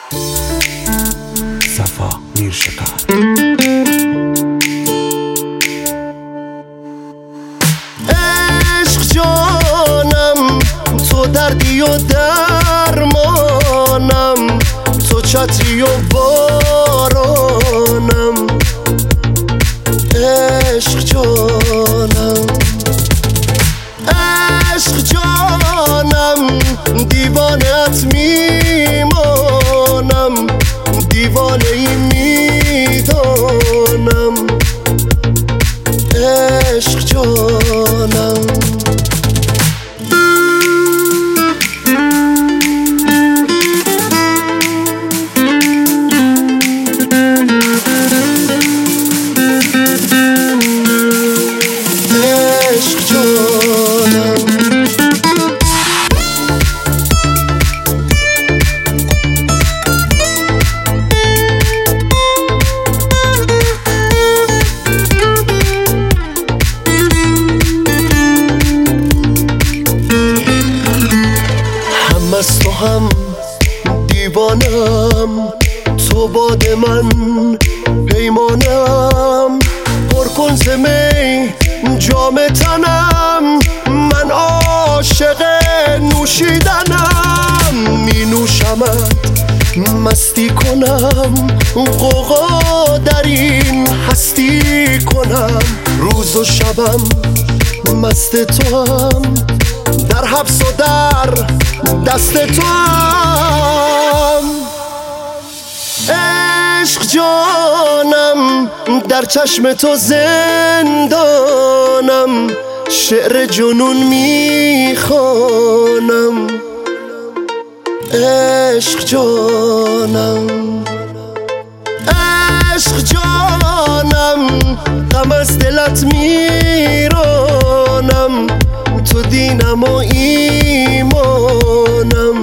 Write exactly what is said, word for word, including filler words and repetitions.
صفا میرشکر. عشق جانم تو دردی و درمانم، تو چتری و بارانم. عشق جانم عشق جانم دیوانت میمانم، دیوانه ای میدانم. عشق جانم عشق جانم هم از تو هم دیوانم، تو باد من پیمانم. پر کن ز می جام تنم، من عاشق نوشیدنم. می نوشمت مستی کنم، غوغا در این هستی کنم. روز و شبم مست تو هم، در حبس و در دست تو هم. عشق جانم در چشم تو زندانم، شعر جنون میخوانم. عشق جانم عشق جانم غم از دلت میرانم، تو دینم و ایمانم.